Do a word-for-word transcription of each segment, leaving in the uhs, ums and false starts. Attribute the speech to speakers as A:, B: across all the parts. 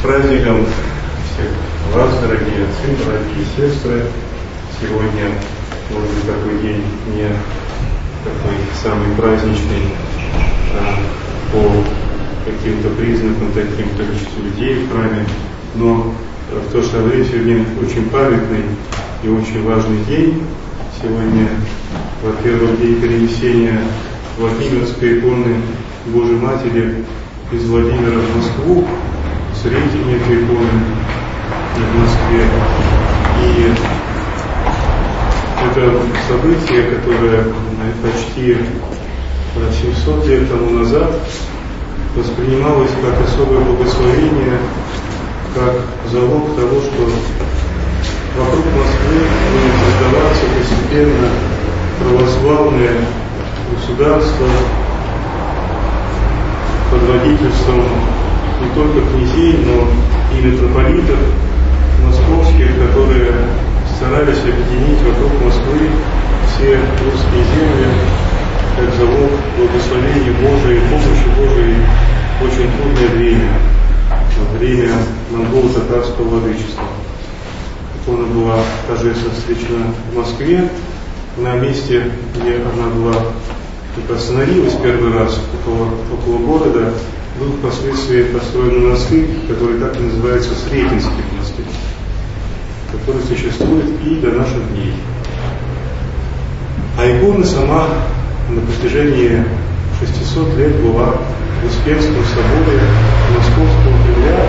A: праздником всех вас, дорогие отцы, братья и сестры. Сегодня, может быть, такой день не такой самый праздничный а, по каким-то признакам, таким количеству людей в храме, но в то же самое время сегодня очень памятный и очень важный день. Сегодня, во-первых, день перенесения Владимирской иконы Божьей Матери из Владимира в Москву, Сретение этой иконы в Москве. И это событие, которое почти семьсот лет тому назад воспринималось как особое благословение, как залог того, что вокруг Москвы будет создаваться постепенно православное государство под водительством не только князей, но и митрополитов московских, которые старались объединить вокруг Москвы все русские земли, как залог благословения Божией, помощи Божией в очень трудное время, время монголо-татарского владычества. Икона была торжественно встречена в Москве, на месте, где она была, остановилась первый раз около, около города, был впоследствии построен монастырь, который так и называется Сретенский монастырь, который существует и до наших дней. А икона сама на протяжении шестисот лет была в Успенском соборе Московского Кремля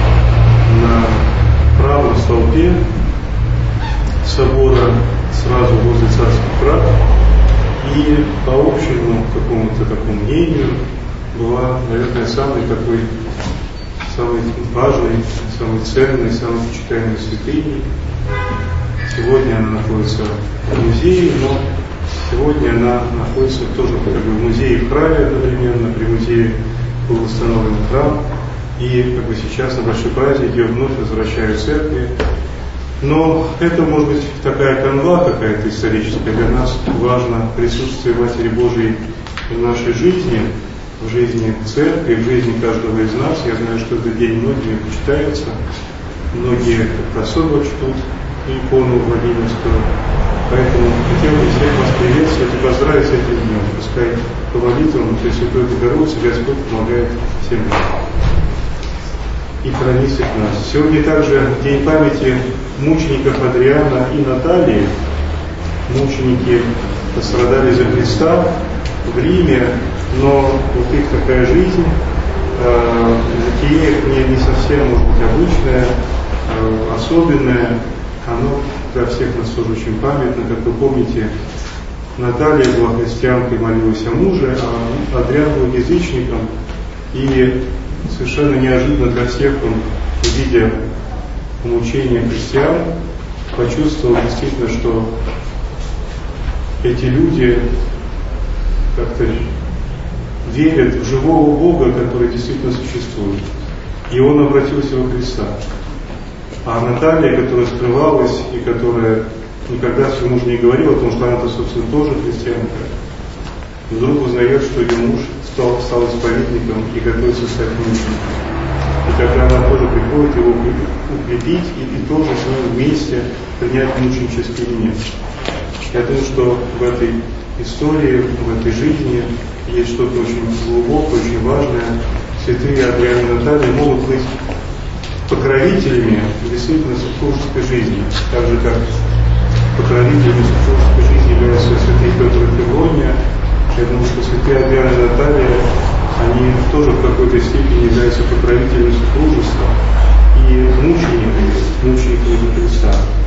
A: на правом столбе собора сразу возле Царских Врат, и по общему какому-то такому мнению была, наверное, самой такой, самой важной, самой ценной, самой почитаемой святыней. Сегодня она находится в музее, но сегодня она находится тоже как бы в музее и в храме одновременно. При музее был восстановлен храм, и как бы сейчас на большой праздник ее вновь возвращают в церкви. Но это, может быть, такая канва какая-то историческая. Для нас важно присутствие Матери Божией в нашей жизни, в жизни церкви, в жизни каждого из нас. Я знаю, что этот день многими почитается, многие как-то особо чтут икону Владимирскую. Поэтому хотел бы всех вас приветствовать и поздравить с этим днем. Пускай по молитвам Пресвятой Богородицы Господь помогает всем нам и хранит всех нас. Сегодня также день памяти мучеников Адриана и Натальи. Мученики пострадали за Христа в Риме, но вот их такая жизнь, э, житие их не, не совсем, может быть, обычное, э, особенное, оно для всех нас тоже очень памятно. Как вы помните, Наталья была христианкой, молилась о муже, а Адриан был язычником, и совершенно неожиданно для всех он, видя мучения христиан, почувствовал действительно, что эти люди как-то верят в живого Бога, который действительно существует. И он обратился во Христа. А Наталья, которая скрывалась и которая никогда своему мужу не говорила, потому что она-то, собственно, тоже христианка, вдруг узнает, что ее муж стал, стал исповедником и готовится стать мучеником. И тогда она тоже приходит его укрепить и, и тоже с ним вместе принять мученический венец. Я думаю, что в этой истории, в этой жизни есть что-то очень глубокое, очень важное. Святые Адриан и Наталья могут быть покровителями действительно супружеской жизни, так же как покровителями супружеской жизни являются святые Петр и Феврония. Я думаю, что святые Адриан и Наталья, они тоже в какой-то степени являются покровителями супружества и мучениками, мучениками Христа.